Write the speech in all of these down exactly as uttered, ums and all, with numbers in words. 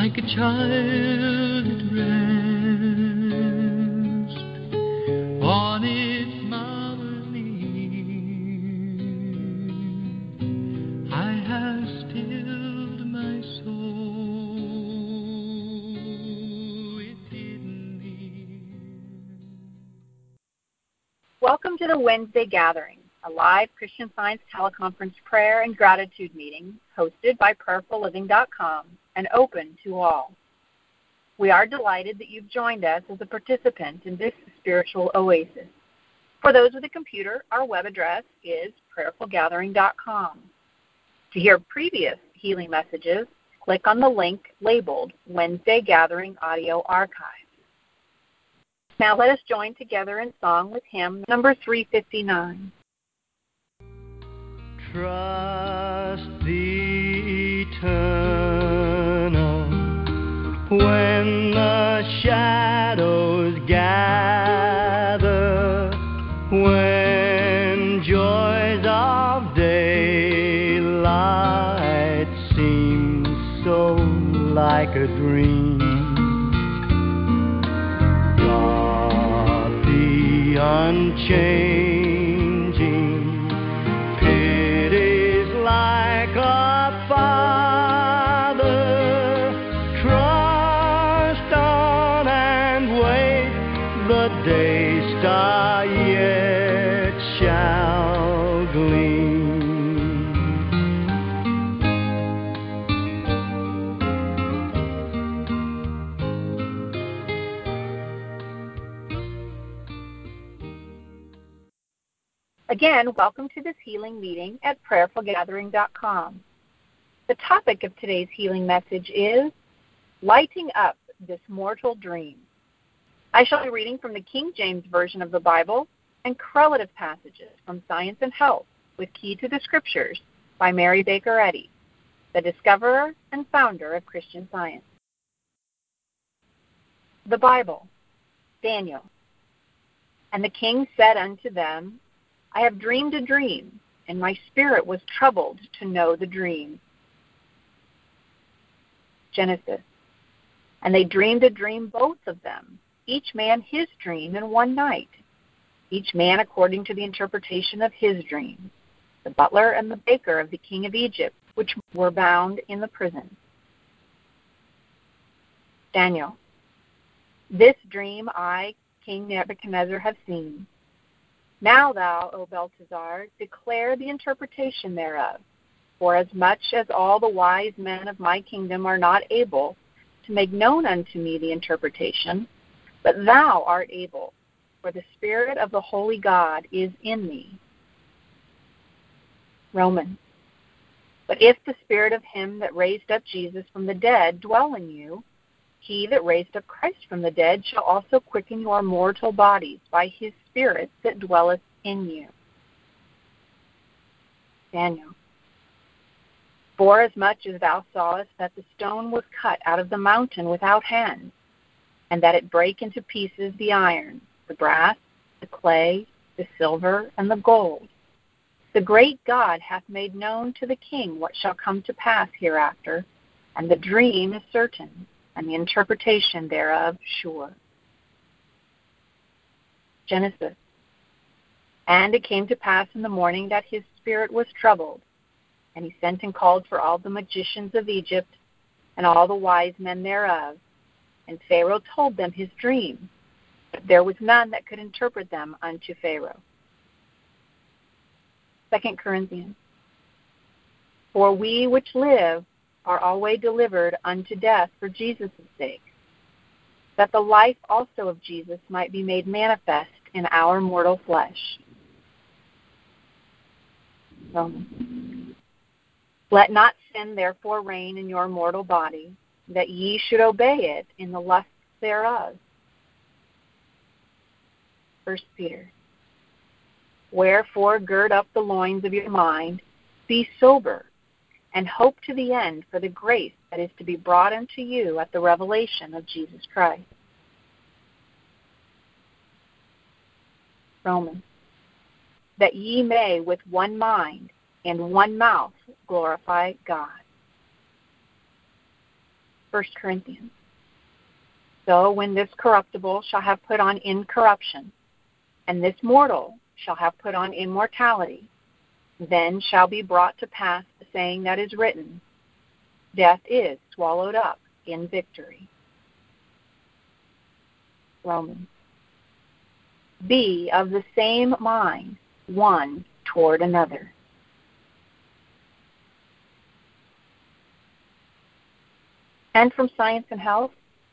like a child at rest on its mother's knee. I have stilled my soul with hidden ear. Welcome to the Wednesday Gathering, a live Christian Science teleconference prayer and gratitude meeting hosted by prayerful living dot com and open to all. We are delighted that you've joined us as a participant in this spiritual oasis. For those with a computer, our web address is prayerful gathering dot com. To hear previous healing messages, click on the link labeled Wednesday Gathering Audio Archive. Now let us join together in song with hymn number three fifty-nine. Trust the eternal when the shadows gather, when joys of daylight seem so like a dream. God, the unchanging, pities like a father. Trust on and wait, the day star yet shall gleam. Again, welcome to this healing meeting at prayerful gathering dot com. The topic of today's healing message is Lighting Up This Mortal Dream. I shall be reading from the King James Version of the Bible and correlative passages from Science and Health with Key to the Scriptures by Mary Baker Eddy, the discoverer and founder of Christian Science. The Bible, Daniel. And the king said unto them, I have dreamed a dream, and my spirit was troubled to know the dream. Genesis. And they dreamed a dream, both of them, each man his dream in one night, each man according to the interpretation of his dream, the butler and the baker of the king of Egypt, which were bound in the prison. Daniel. This dream I, King Nebuchadnezzar, have seen. Now thou, O Belteshazzar, declare the interpretation thereof, for as much as all the wise men of my kingdom are not able to make known unto me the interpretation, but thou art able, for the Spirit of the Holy God is in thee. Romans. But if the Spirit of him that raised up Jesus from the dead dwell in you, he that raised up Christ from the dead shall also quicken your mortal bodies by his Spirit that dwelleth in you. Daniel. For as much as thou sawest that the stone was cut out of the mountain without hands, and that it brake into pieces the iron, the brass, the clay, the silver, and the gold, the great God hath made known to the king what shall come to pass hereafter, and the dream is certain, and the interpretation thereof sure. Genesis. And it came to pass in the morning that his spirit was troubled, and he sent and called for all the magicians of Egypt, and all the wise men thereof, and Pharaoh told them his dream, but there was none that could interpret them unto Pharaoh. Second Corinthians. For we which live are always delivered unto death for Jesus' sake, that the life also of Jesus might be made manifest in our mortal flesh. Romans. Let not sin therefore reign in your mortal body, that ye should obey it in the lusts thereof. First Peter. Wherefore gird up the loins of your mind, be sober, and hope to the end for the grace that is to be brought unto you at the revelation of Jesus Christ. Romans. That ye may with one mind and one mouth glorify God. First Corinthians. So when this corruptible shall have put on incorruption, and this mortal shall have put on immortality, then shall be brought to pass the saying that is written, death is swallowed up in victory. Romans. Be of the same mind, one toward another. And from Science and Health,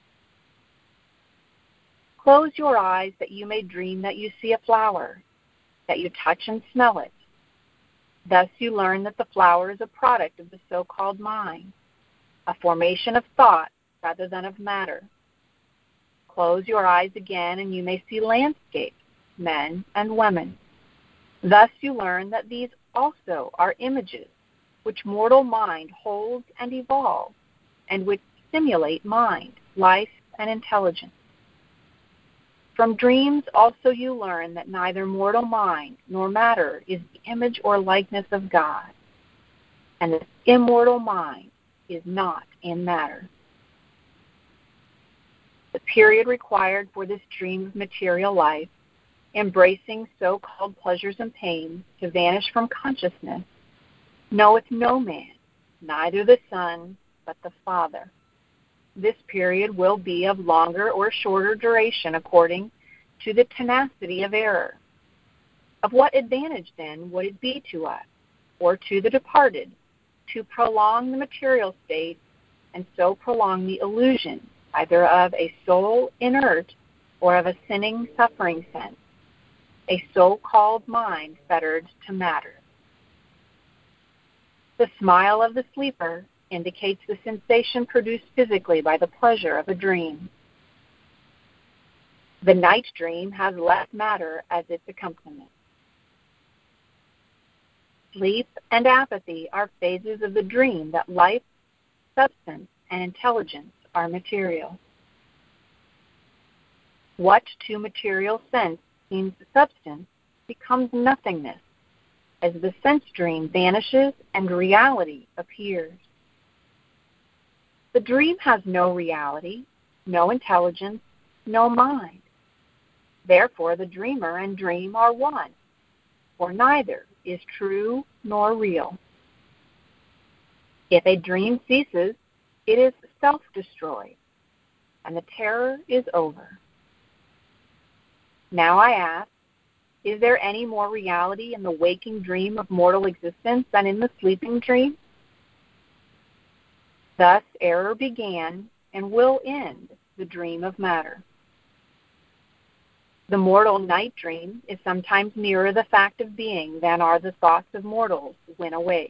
close your eyes that you may dream that you see a flower, that you touch and smell it. Thus you learn that the flower is a product of the so-called mind, a formation of thought rather than of matter. Close your eyes again and you may see landscapes, men and women. Thus you learn that these also are images which mortal mind holds and evolves, and which simulate mind, life, and intelligence. From dreams also you learn that neither mortal mind nor matter is the image or likeness of God, and the immortal mind is not in matter. The period required for this dream of material life, embracing so-called pleasures and pains, to vanish from consciousness, knoweth no man, neither the Son, but the Father. This period will be of longer or shorter duration according to the tenacity of error. Of what advantage, then, would it be to us, or to the departed, to prolong the material state and so prolong the illusion either of a soul inert or of a sinning, suffering sense, a so-called mind fettered to matter? The smile of the sleeper indicates the sensation produced physically by the pleasure of a dream. The night dream has less matter as its accompaniment. Sleep and apathy are phases of the dream that life, substance, and intelligence are material. What to material sense seems substance becomes nothingness as the sense dream vanishes and reality appears. The dream has no reality, no intelligence, no mind. Therefore, the dreamer and dream are one, for neither is true nor real. If a dream ceases, it is self-destroyed, and the terror is over. Now I ask, is there any more reality in the waking dream of mortal existence than in the sleeping dream? Thus error began and will end the dream of matter. The mortal night dream is sometimes nearer the fact of being than are the thoughts of mortals when awake.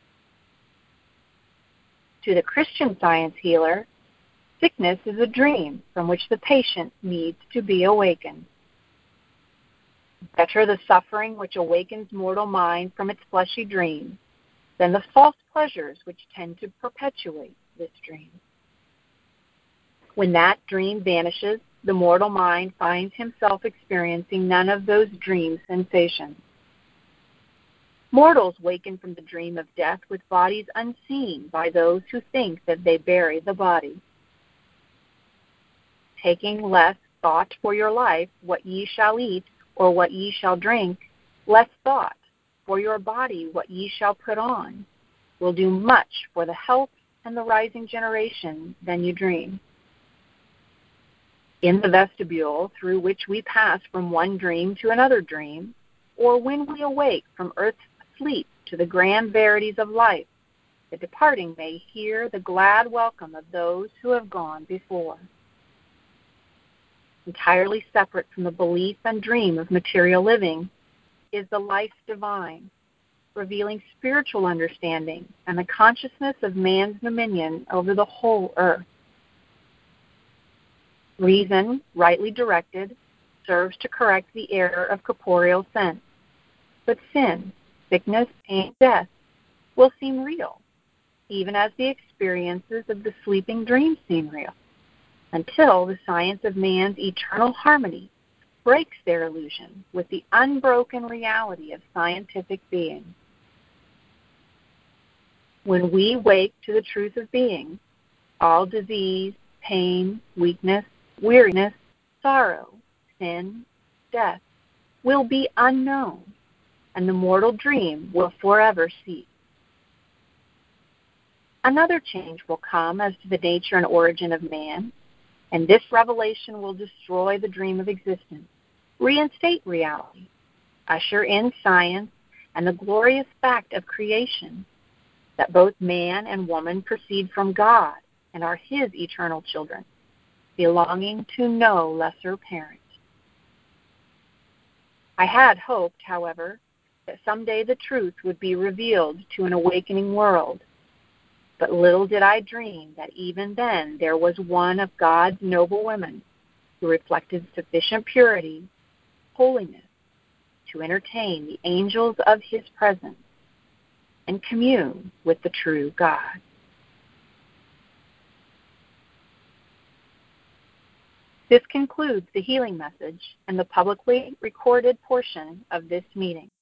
To the Christian Science healer, sickness is a dream from which the patient needs to be awakened. Better the suffering which awakens mortal mind from its fleshy dream than the false pleasures which tend to perpetuate this dream. When that dream vanishes, the mortal mind finds himself experiencing none of those dream sensations. Mortals waken from the dream of death with bodies unseen by those who think that they bury the body. Taking less thought for your life, what ye shall eat, or what ye shall drink, less thought for your body, what ye shall put on, will do much for the health and the rising generation than you dream. In the vestibule through which we pass from one dream to another dream, or when we awake from earth's sleep to the grand verities of life, the departing may hear the glad welcome of those who have gone before. Entirely separate from the belief and dream of material living is the life divine, revealing spiritual understanding and the consciousness of man's dominion over the whole earth. Reason, rightly directed, serves to correct the error of corporeal sense, but sin, sickness, and death will seem real, even as the experiences of the sleeping dream seem real, until the science of man's eternal harmony breaks their illusion with the unbroken reality of scientific being. When we wake to the truth of being, All disease, pain, weakness, weariness, sorrow, sin, death will be unknown, and the mortal dream will forever cease. Another change will come as to the nature and origin of man, and this revelation will destroy the dream of existence, reinstate reality, usher in science and the glorious fact of creation, that both man and woman proceed from God and are His eternal children, belonging to no lesser parent. I had hoped, however, that someday the truth would be revealed to an awakening world, but little did I dream that even then there was one of God's noble women who reflected sufficient purity, holiness, to entertain the angels of His presence and commune with the true God. This concludes the healing message and the publicly recorded portion of this meeting.